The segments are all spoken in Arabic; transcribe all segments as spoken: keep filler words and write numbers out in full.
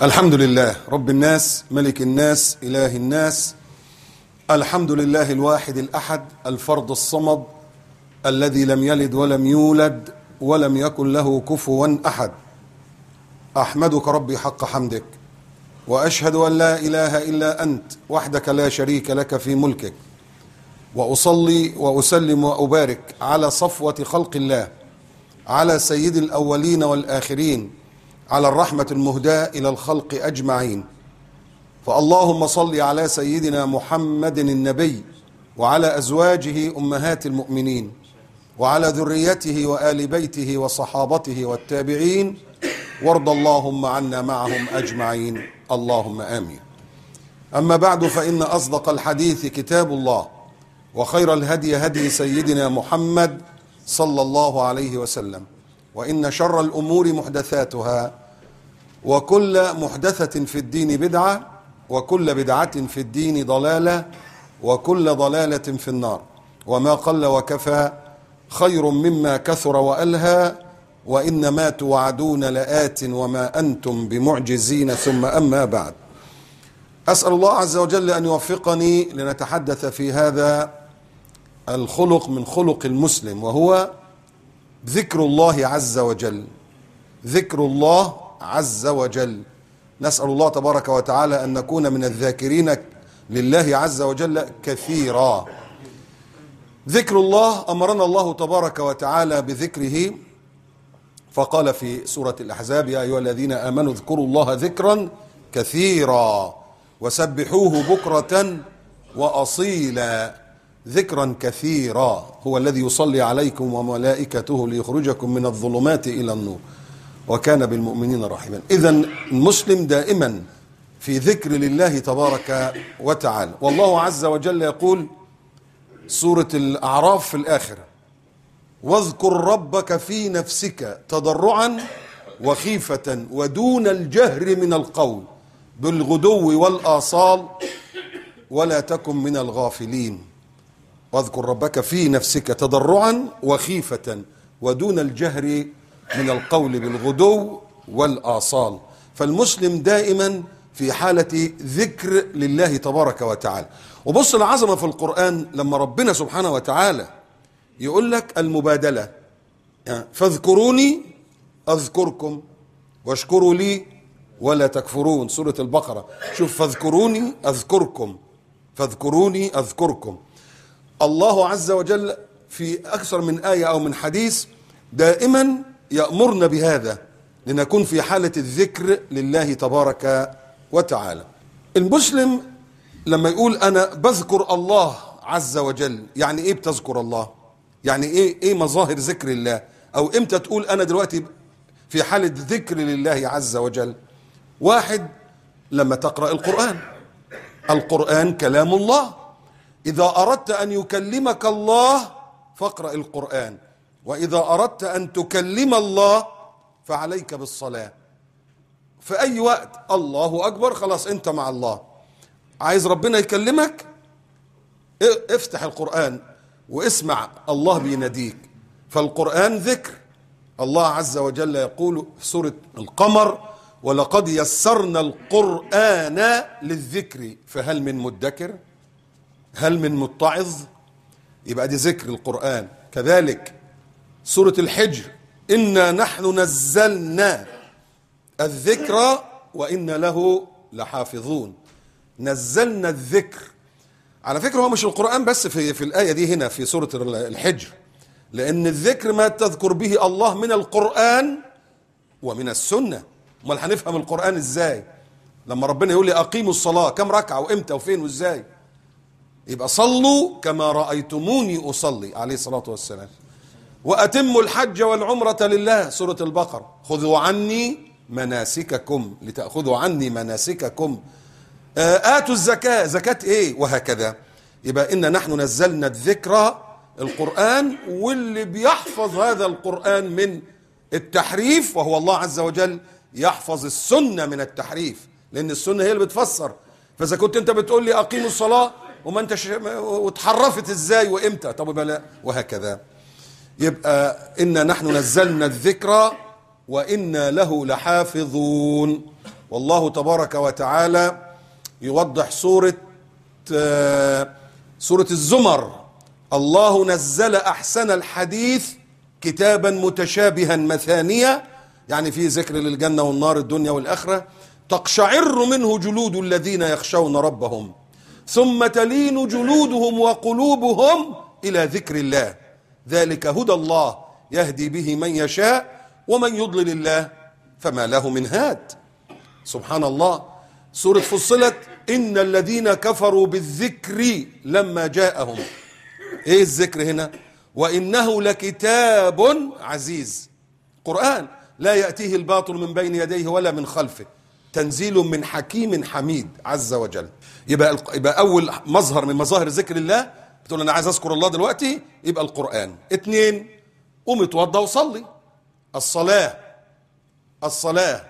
الحمد لله رب الناس ملك الناس إله الناس. الحمد لله الواحد الأحد الفرد الصمد الذي لم يلد ولم يولد ولم يكن له كفوا أحد. أحمدك ربي حق حمدك، وأشهد أن لا إله إلا أنت وحدك لا شريك لك في ملكك، وأصلي وأسلم وأبارك على صفوة خلق الله، على سيد الأولين والآخرين، على الرحمة المهداة إلى الخلق أجمعين. فاللهم صل على سيدنا محمد النبي وعلى أزواجه أمهات المؤمنين وعلى ذريته وآل بيته وصحابته والتابعين، وارض اللهم عنا معهم أجمعين، اللهم آمين. أما بعد، فإن أصدق الحديث كتاب الله، وخير الهدي هدي سيدنا محمد صلى الله عليه وسلم، وإن شر الأمور محدثاتها، وكل محدثة في الدين بدعة، وكل بدعة في الدين ضلالة، وكل ضلالة في النار. وما قل وكفى خير مما كثر وألهى، وإنما توعدون لآت وما أنتم بمعجزين. ثم أما بعد، أسأل الله عز وجل أن يوفقني لنتحدث في هذا الخلق من خلق المسلم، وهو ذكر الله عز وجل. ذكر الله عز وجل. نسأل الله تبارك وتعالى أن نكون من الذاكرين لله عز وجل كثيرا. ذكر الله، أمرنا الله تبارك وتعالى بذكره، فقال في سورة الأحزاب: يا أيها الذين آمنوا اذكروا الله ذكرا كثيرا وسبحوه بكرة وأصيلا. ذكرا كثيرا هو الذي يصلي عليكم وملائكته ليخرجكم من الظلمات إلى النور وكان بالمؤمنين رحيما. إذن المسلم دائما في ذكر لله تبارك وتعالى. والله عز وجل يقول سورة الأعراف في الآخرة: واذكر ربك في نفسك تضرعا وخيفة ودون الجهر من القول بالغدو والآصال ولا تكن من الغافلين. واذكر ربك في نفسك تضرعا وخيفة ودون الجهر من القول بالغدو والآصال. فالمسلم دائما في حالة ذكر لله تبارك وتعالى. وبص العظمة في القرآن لما ربنا سبحانه وتعالى يقول لك المبادلة: فاذكروني أذكركم واشكروا لي ولا تكفرون. سورة البقرة. شوف: فاذكروني أذكركم، فاذكروني أذكركم. الله عز وجل في أكثر من آية أو من حديث دائما يأمرنا بهذا، لنكون في حالة الذكر لله تبارك وتعالى. المسلم لما يقول أنا بذكر الله عز وجل، يعني إيه بتذكر الله؟ يعني إيه إيه مظاهر ذكر الله؟ أو إمتى تقول أنا دلوقتي في حالة ذكر لله عز وجل؟ واحد، لما تقرأ القرآن. القرآن كلام الله. إذا أردت أن يكلمك الله فاقرأ القرآن، وإذا أردت أن تكلم الله فعليك بالصلاة. في أي وقت الله أكبر، خلاص أنت مع الله. عايز ربنا يكلمك، افتح القرآن واسمع الله بيناديك. فالقرآن ذكر. الله عز وجل يقول في سورة القمر: ولقد يسرنا القرآن للذكر فهل من مدكر، هل من متعظ. يبقى دي ذكر القرآن. كذلك سورة الحجر: إنا نحن نزلنا الذكر وإنا له لحافظون. نزلنا الذكر. على فكرة هو مش القرآن بس في, في الآية دي هنا في سورة الحجر، لأن الذكر ما تذكر به الله من القرآن ومن السنة. امال هنفهم القرآن ازاي لما ربنا يقول لي أقيموا الصلاة؟ كم ركعة وإمتى وفين وازاي؟ يبقى صلوا كما رأيتموني أصلي عليه الصلاة والسلام. وأتموا الحج والعمرة لله. سورة البقرة: خذوا عني مناسككم لتأخذوا عني مناسككم. آتوا الزكاة. زكاة إيه؟ وهكذا. يبقى إن نحن نزلنا الذكر القرآن، واللي بيحفظ هذا القرآن من التحريف وهو الله عز وجل يحفظ السنة من التحريف، لأن السنة هي اللي بتفسر. فإذا كنت أنت بتقول لي أقيموا الصلاة وما أنت ش... وتحرفت إزاي وإمتى؟ طب بلا. وهكذا. يبقى إن نحن نزلنا الذكر وإنا له لحافظون. والله تبارك وتعالى يوضح سورة سورة الزمر: الله نزل أحسن الحديث كتابا متشابها مثانية، يعني فيه ذكر للجنة والنار، الدنيا والآخرة، تقشعر منه جلود الذين يخشون ربهم ثم تلين جلودهم وقلوبهم إلى ذكر الله، ذلك هدى الله يهدي به من يشاء ومن يضلل الله فما له من هاد. سبحان الله. سورة فصلت: إن الذين كفروا بالذكر لما جاءهم. إيه الذكر هنا؟ وإنه لكتاب عزيز، قرآن لا يأتيه الباطل من بين يديه ولا من خلفه، تنزيل من حكيم حميد عز وجل. يبقى يبقى أول مظهر من مظاهر ذكر الله، بتقول أنا عايز أذكر الله دلوقتي، يبقى القرآن. اتنين، قوم اتوضى وصلي. الصلاة الصلاة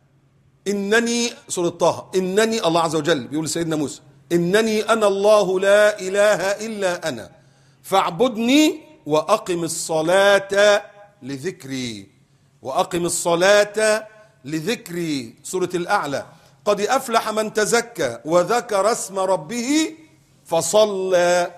إنني، سورة طه: إنني، الله عز وجل بيقول لسيدنا موسى: إنني أنا الله لا إله إلا أنا فاعبدني وأقم الصلاة لذكري. وأقم الصلاة لذكري. سورة الأعلى: قد أفلح من تزكى وذكر اسم ربه فصلى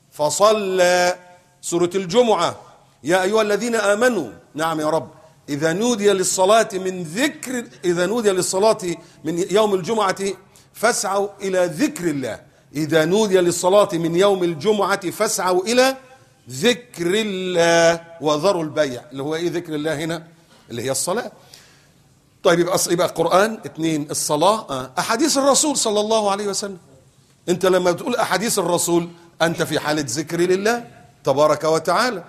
فصلى. سورة الجمعة: يا أيها الذين آمنوا، نعم يا رب، إذا نودي للصلاة من ذكر إذا نودي للصلاة من يوم الجمعة فاسعوا إلى ذكر الله. إذا نودي للصلاة من يوم الجمعة فاسعوا إلى ذكر الله وذروا البيع. اللي هو إيه ذكر الله هنا؟ اللي هي الصلاة. طيب يبقى يبقى القرآن. اتنين، الصلاة. أحاديث الرسول صلى الله عليه وسلم. أنت لما بتقول أحاديث الرسول أنت في حالة ذكر لله تبارك وتعالى.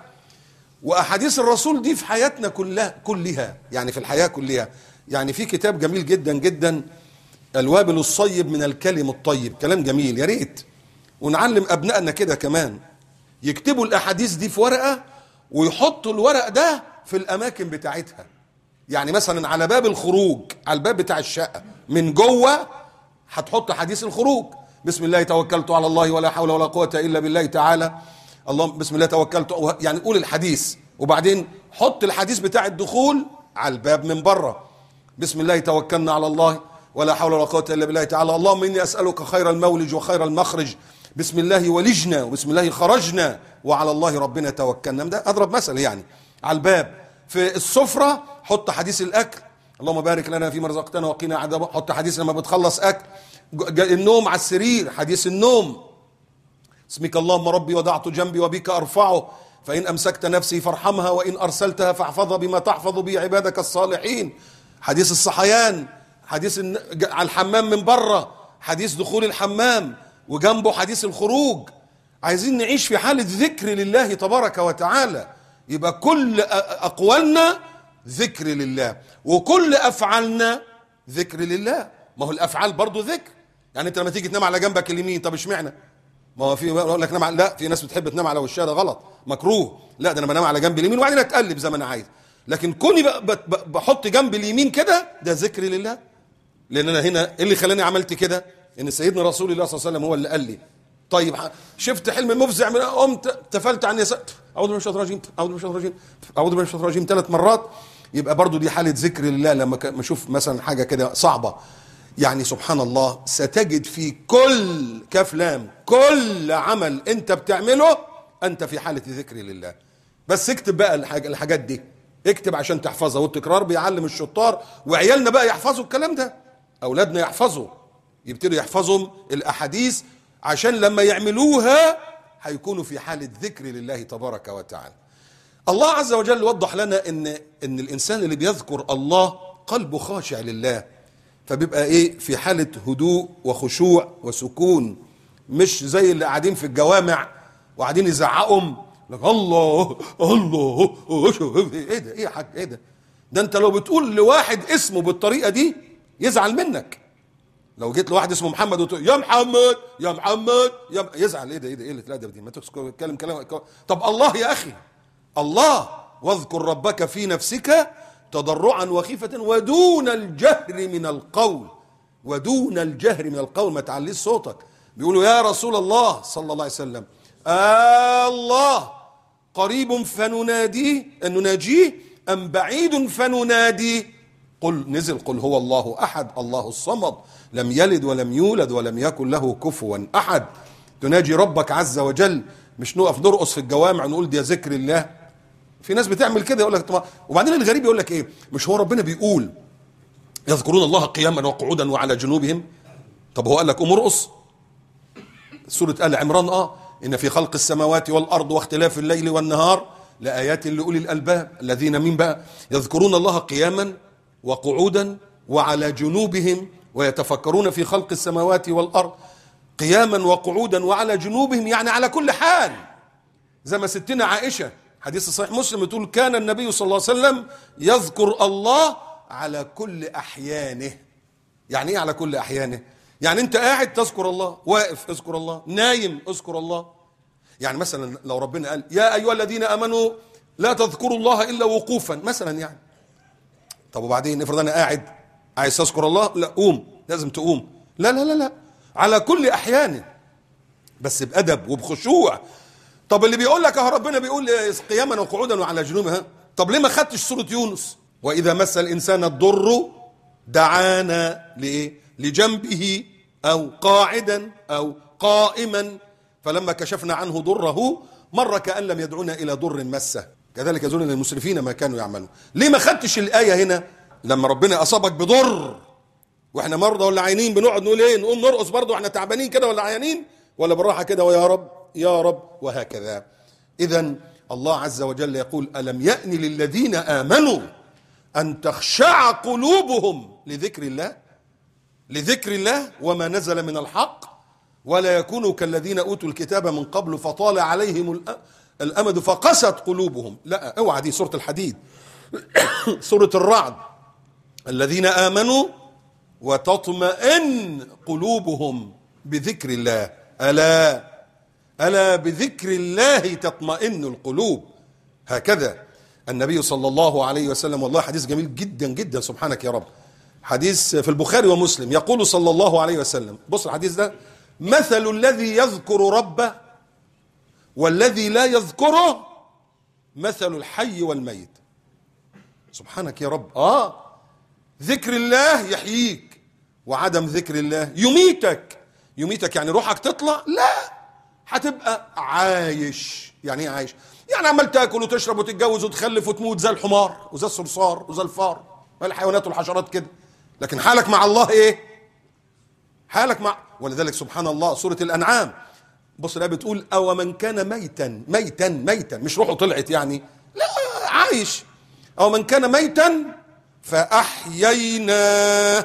وأحاديث الرسول دي في حياتنا كلها كلها يعني في الحياة كلها. يعني في كتاب جميل جدا جدا، الوابل الصيب من الكلم الطيب، كلام جميل، يا ريت ونعلم أبنائنا كده كمان، يكتبوا الأحاديث دي في ورقة ويحطوا الورق ده في الأماكن بتاعتها. يعني مثلا على باب الخروج، على الباب بتاع الشقة من جوه هتحط حديث الخروج: بسم الله توكلت على الله ولا حول ولا قوة إلا بالله تعالى، اللهم بسم الله توكلت، يعني قول الحديث، وبعدين حط الحديث بتاع الدخول على الباب من بره: بسم الله توكلنا على الله ولا حول ولا قوة إلا بالله تعالى، اللهم إني أسألك خير المولج وخير المخرج، بسم الله ولجنا وبسم الله خرجنا وعلى الله ربنا توكلنا. ده أضرب مثل يعني. على الباب في السفرة حط حديث الأكل: اللهم بارك لنا فيما رزقتنا وقنا عذاب. حط حديث لما بتخلص أكل. النوم على السرير، حديث النوم: اسمك اللهم ربي وضعت جنبي وبك أرفعه، فإن أمسكت نفسي فارحمها وإن أرسلتها فاحفظها بما تحفظ به عبادك الصالحين. حديث الصحيان، حديث على الحمام من بره، حديث دخول الحمام، وجنبه حديث الخروج. عايزين نعيش في حالة ذكر لله تبارك وتعالى. يبقى كل أقوالنا ذكر لله وكل أفعالنا ذكر لله. ما هو الأفعال برضو ذكر. يعني أنت لما تيجي تنام على جنبك اليمين، طب اشمعنى؟ ما هو في بقول لك نام على، لا، في ناس بتحب تنام على وشها، ده غلط، مكروه. لا، ده انا بنام على جنب اليمين وبعدين اتقلب زي ما انا عايز. لكن كوني بحط جنب اليمين كده، ده ذكر لله. لان انا هنا ايه اللي خلاني عملت كده؟ ان سيدنا رسول الله صلى الله عليه وسلم هو اللي قال لي. طيب شفت حلم مفزع، من قمت تفلت عن يسار، اعوذ بالله من الشيطان الرجيم، اعوذ بالله من الشيطان الرجيم، اعوذ بالله من الشيطان الرجيم ثلاث مرات. يبقى برضو دي حاله ذكر لله. لما اشوف مثلا حاجه كده صعبه، يعني سبحان الله، ستجد في كل كاف لام كل عمل انت بتعمله انت في حالة ذكر لله. بس اكتب بقى الحاج الحاجات دي، اكتب عشان تحفظها، والتكرار بيعلم الشطار. وعيالنا بقى يحفظوا الكلام ده، اولادنا يحفظوا، يبتدوا يحفظهم الاحاديث عشان لما يعملوها هيكونوا في حالة ذكر لله تبارك وتعالى. الله عز وجل وضح لنا ان ان الانسان اللي بيذكر الله قلبه خاشع لله، فبيبقى ايه؟ في حالة هدوء وخشوع وسكون، مش زي اللي قاعدين في الجوامع وقاعدين يزعقهم لك الله الله ايه ده؟ ايه يا حاج؟ ايه ده؟ ده انت لو بتقول لواحد اسمه بالطريقة دي يزعل منك. لو جيت لواحد اسمه محمد وتقول يا محمد يا محمد يا يزعل. ايه ده؟ ايه ده؟ ايه اللي الادب دي؟ ما تتكلم كلام. طب الله يا اخي، الله: واذكر ربك في نفسك تضرعا وخيفة ودون الجهر من القول. ودون الجهر من القول، ما تعليش صوتك. بيقولوا يا رسول الله صلى الله عليه وسلم: آه الله قريب فنناديه نناجيه أم بعيد فنناديه؟ قل نزل قل هو الله أحد الله الصمد لم يلد ولم يولد ولم يكن له كفوا أحد. تناجي ربك عز وجل، مش نقف نرقص في الجوامع نقول دي ذكر الله. في ناس بتعمل كده يقول لك. وبعدين الغريب يقول لك ايه، مش هو ربنا بيقول يذكرون الله قياما وقعودا وعلى جنوبهم؟ طب هو قال لك قوم ارقص؟ سورة آل عمران اه إن في خلق السماوات والأرض واختلاف الليل والنهار لآيات لأولي الألباب الذين مين بقى يذكرون الله قياما وقعودا وعلى جنوبهم ويتفكرون في خلق السماوات والأرض. قياما وقعودا وعلى جنوبهم يعني على كل حال. زي ما ستنا عائشة حديث صحيح مسلم تقول كان النبي صلى الله عليه وسلم يذكر الله على كل أحيانه. يعني ايه على كل أحيانه؟ يعني انت قاعد تذكر الله، واقف اذكر الله، نايم اذكر الله. يعني مثلا لو ربنا قال يا ايها الذين امنوا لا تذكروا الله الا وقوفا مثلا، يعني طب وبعدين افرض انا قاعد عايز تذكر الله، لا قوم، لازم تقوم، لا لا لا لا على كل احيانه بس بادب وبخشوع. طب اللي بيقول لك اهو ربنا بيقول قياما وقعودا وعلى جنوبها، طب ليه ما خدتش سوره يونس واذا مس الانسان الضر دعانا ليه؟ لجنبه أو قاعدا أو قائما فلما كشفنا عنه ضره مر كأن لم يدعونا إلى ضر مسه كذلك يزول للمسرفين ما كانوا يعملون. ليه ما خدتش الآية هنا لما ربنا أصابك بضر وإحنا مرضى ولا عيانين بنقعد نقول إيه؟ نقوم نرقص برضه وإحنا تعبانين كده ولا عيانين، ولا بالراحة كده ويا رب يا رب وهكذا. إذن الله عز وجل يقول ألم يأن للذين آمنوا أن تخشع قلوبهم لذكر الله لذكر الله وما نزل من الحق ولا يكونوا كالذين أوتوا الكتاب من قبل فطال عليهم الأمد فقست قلوبهم. لا اوعى، دي سورة الحديد. سورة الرعد الذين آمنوا وتطمئن قلوبهم بذكر الله ألا ألا بذكر الله تطمئن القلوب. هكذا النبي صلى الله عليه وسلم، والله حديث جميل جدا جدا سبحانك يا رب، حديث في البخاري ومسلم، يقول صلى الله عليه وسلم، بص الحديث ده، مثل الذي يذكر ربه والذي لا يذكره مثل الحي والميت. سبحانك يا رب. اه ذكر الله يحييك وعدم ذكر الله يميتك. يميتك يعني روحك تطلع؟ لا، هتبقى عايش. يعني ايه عايش؟ يعني عمال تاكل وتشرب وتتجوز وتخلف وتموت زي الحمار وزي الصرصار وزي الفار الحيوانات والحشرات كده، لكن حالك مع الله ايه؟ حالك مع ولذلك سبحان الله سورة الأنعام بص الآية بتقول أو من كان ميتا ميتا ميتا مش روحه طلعت يعني، لا عايش. أو من كان ميتا فأحيينا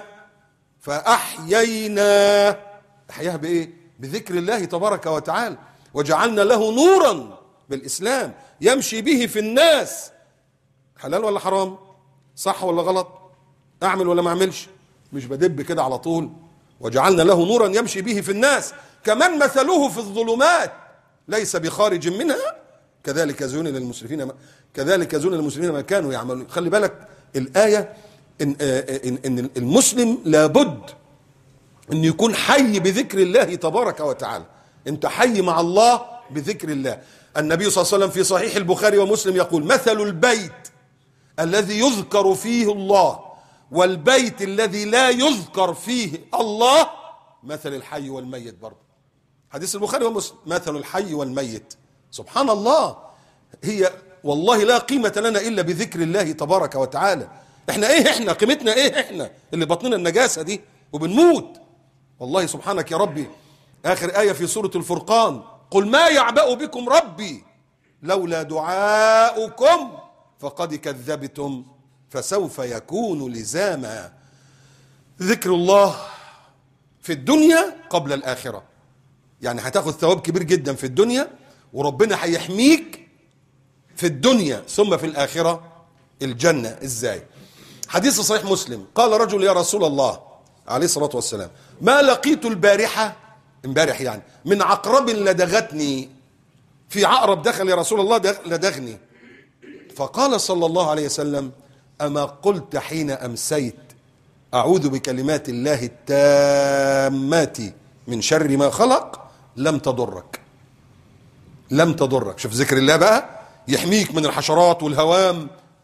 فأحيينا أحياها بإيه؟ بذكر الله تبارك وتعالى وجعلنا له نورا بالإسلام يمشي به في الناس. حلال ولا حرام؟ صح ولا غلط؟ أعمل ولا ما أعملش؟ مش بدب كده على طول. وجعلنا له نورا يمشي به في الناس كمن مثله في الظلمات ليس بخارج منها كذلك زين للمسرفين كذلك زين للمسرفين ما كانوا يعملون. خلي بالك الآية إن, إن, إن المسلم لابد أن يكون حي بذكر الله تبارك وتعالى. أنت حي مع الله بذكر الله. النبي صلى الله عليه وسلم في صحيح البخاري ومسلم يقول مثل البيت الذي يذكر فيه الله والبيت الذي لا يذكر فيه الله مثل الحي والميت. برضه حديث البخاري ومسلم مثل الحي والميت. سبحان الله. هي والله لا قيمة لنا إلا بذكر الله تبارك وتعالى. احنا ايه؟ احنا قيمتنا ايه؟ احنا اللي بطننا النجاسة دي وبنموت. والله سبحانك يا ربي آخر آية في سورة الفرقان قل ما يعبأ بكم ربي لولا دعاؤكم فقد كذبتم فسوف يكون لزاما. ذكر الله في الدنيا قبل الآخرة، يعني هتاخد ثواب كبير جدا في الدنيا وربنا هيحميك في الدنيا ثم في الآخرة الجنة. ازاي؟ حديث صحيح مسلم قال رجل يا رسول الله عليه الصلاة والسلام ما لقيت البارحة امبارح يعني من عقرب لدغتني. في عقرب دخل يا رسول الله لدغني. فقال صلى الله عليه وسلم أما قلت حين أمسيت أعوذ بكلمات الله التامات من شر ما خلق لم تضرك لم تضرك. شوف ذكر الله بقى يحميك من الحشرات والهوام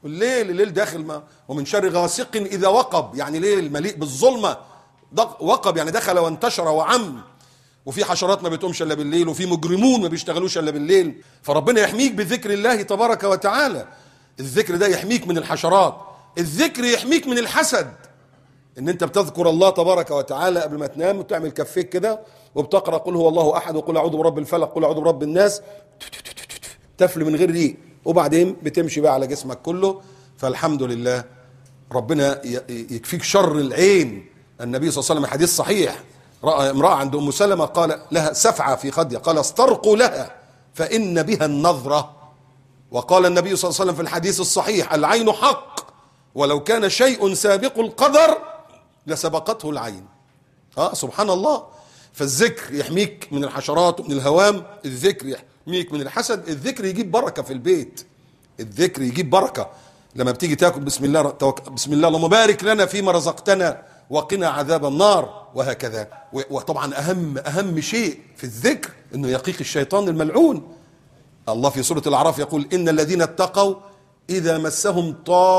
الليل الليل داخل ما ومن شر غاسق إذا وقب، يعني ليل مليء بالظلمة، وقب يعني دخل وانتشر وعم. وفي حشرات ما بتقومش الا بالليل، وفي مجرمون ما بيشتغلوش الا بالليل. فربنا يحميك بذكر الله تبارك وتعالى. الذكر ده يحميك من الحشرات، الذكر يحميك من الحسد. ان انت بتذكر الله تبارك وتعالى قبل ما تنام وتعمل كفيك كده وبتقرا قل هو الله احد وقل اعوذ برب الفلق قل اعوذ برب الناس، تفل من غير ريق، وبعدين بتمشي بقى على جسمك كله. فالحمد لله ربنا يكفيك شر العين. النبي صلى الله عليه وسلم حديث صحيح، رأى امرأة عند أم سلمة قال لها سفعة في خدها، قال استرقوا لها فإن بها النظرة. وقال النبي صلى الله عليه وسلم في الحديث الصحيح العين حق ولو كان شيء سابق القدر لسبقته العين. اه سبحان الله. فالذكر يحميك من الحشرات ومن الهوام، الذكر يحميك من الحسد، الذكر يجيب بركة في البيت، الذكر يجيب بركة. لما بتيجي تاكل بسم الله بسم الله اللهم بارك لنا فيما رزقتنا وقنا عذاب النار، وهكذا. وطبعا اهم اهم شيء في الذكر انه يقيك الشيطان الملعون. الله في سورة الاعراف يقول ان الذين اتقوا اذا مسهم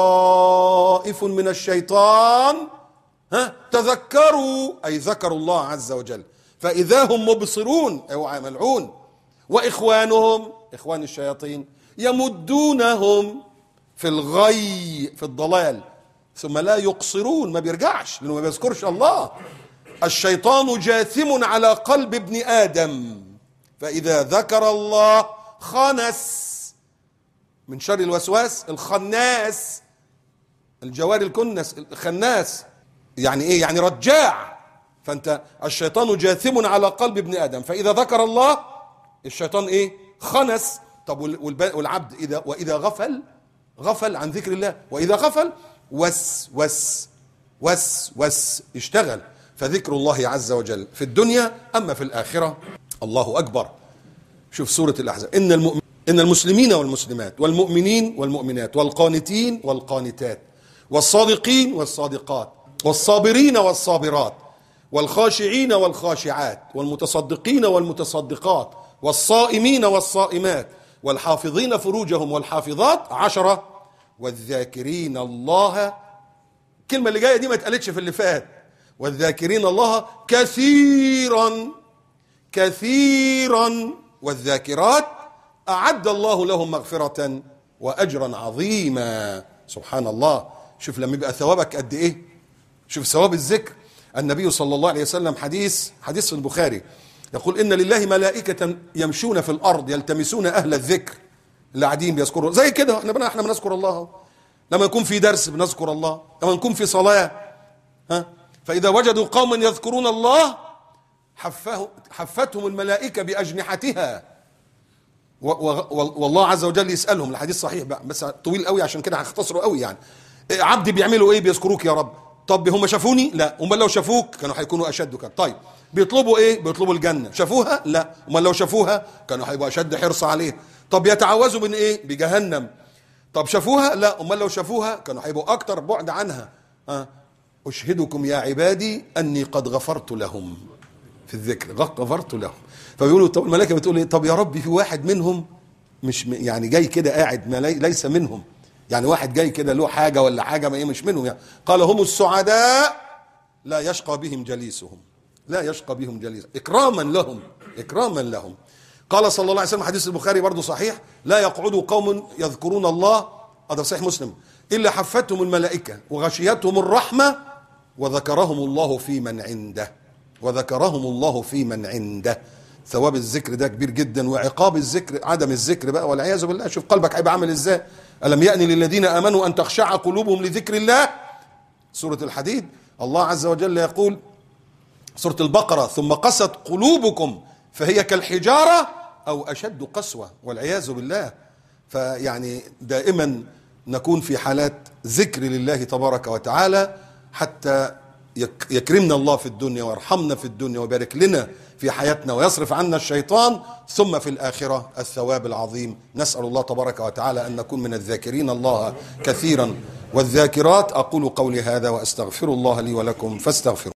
طائف من الشيطان ها تذكروا، اي ذكروا الله عز وجل فاذا هم مبصرون، اوعى ملعون. واخوانهم، اخوان الشياطين، يمدونهم في الغي، في الضلال، ثم لا يقصرون، ما بيرجعش لانه ما بيذكرش الله. الشيطان جاثم على قلب ابن آدم فإذا ذكر الله خنس، من شر الوسواس الخناس، الجوار الكنس الخناس، يعني ايه؟ يعني رجاع. فانت الشيطان جاثم على قلب ابن آدم فإذا ذكر الله الشيطان ايه؟ خنس. طب والعبد إذا وإذا غفل، غفل عن ذكر الله، وإذا غفل وس وس وس وس اشتغل. فذكر الله عز وجل في الدنيا، أما في الآخرة الله أكبر. شوف سورة الأحزاب، إن المؤمن إن المسلمين والمسلمات والمؤمنين والمؤمنات والقانتين والقانتات والصادقين والصادقات والصابرين والصابرات والخاشعين والخاشعات والمتصدقين والمتصدقات والصائمين والصائمات والحافظين فروجهم والحافظات عشرة والذاكرين الله. الكلمة اللي جاية دي ما اتقالتش في اللي فات. والذاكرين الله كثيرا كثيرا والذاكرات أعد الله لهم مغفرة وأجرا عظيما. سبحان الله. شوف لما يبقى ثوابك قد إيه، شوف ثواب الذكر. النبي صلى الله عليه وسلم حديث حديث في البخاري يقول إن لله ملائكة يمشون في الأرض يلتمسون أهل الذكر، اللي قاعدين بيذكروا زي كده. احنا احنا بنذكر الله لما نكون في درس، بنذكر الله لما نكون في صلاة، ها فإذا وجدوا قوما يذكرون الله حفه حفتهم الملائكة بأجنحتها، والله عز وجل يسألهم. الحديث صحيح بقى بس طويل قوي عشان كده هختصره قوي. يعني عبدي بيعملوا ايه؟ بيذكروك يا رب. طب هم شافوني؟ لا. امال لو شافوك كانوا هيكونوا اشد كده. طيب بيطلبوا ايه؟ بيطلبوا الجنة. شافوها؟ لا. امال لو شافوها كانوا هيبقوا اشد حرص عليه. طب يتعوذوا من ايه؟ بجهنم. طب شافوها؟ لا. امال لو شافوها كانوا هيبقوا اكتر بعد عنها. أه. اشهدكم يا عبادي اني قد غفرت لهم، في الذكر غفرت لهم. فبيقولوا طب الملائكه بتقول ايه؟ طب يا رب في واحد منهم مش يعني جاي كده قاعد ما ليس منهم، يعني واحد جاي كده له حاجه ولا حاجه ما ايه مش منهم. يعني قال هم السعداء لا يشقى بهم جليسهم، لا يشقى بهم جليسهم، اكراما لهم، اكراما لهم. قال صلى الله عليه وسلم حديث البخاري برضه صحيح لا يقعد قوم يذكرون الله، هذا صحيح مسلم، الا حفتهم الملائكه وغشيتهم الرحمه وذكرهم الله في من عنده، وذكرهم الله في من عنده. ثواب الذكر ده كبير جدا، وعقاب الذكر عدم الذكر بقى والعياذ بالله. شوف قلبك هيبقى عامل ازاي. ألم يأن للذين آمنوا أن تخشع قلوبهم لذكر الله، سورة الحديد. الله عز وجل يقول سورة البقرة ثم قست قلوبكم فهي كالحجارة أو أشد قسوة، والعياذ بالله. فيعني دائما نكون في حالات ذكر لله تبارك وتعالى حتى يكرمنا الله في الدنيا ويرحمنا في الدنيا ويبارك لنا في حياتنا ويصرف عنا الشيطان، ثم في الآخرة الثواب العظيم. نسأل الله تبارك وتعالى أن نكون من الذاكرين الله كثيرا والذاكرات. أقول قولي هذا وأستغفر الله لي ولكم فاستغفروا.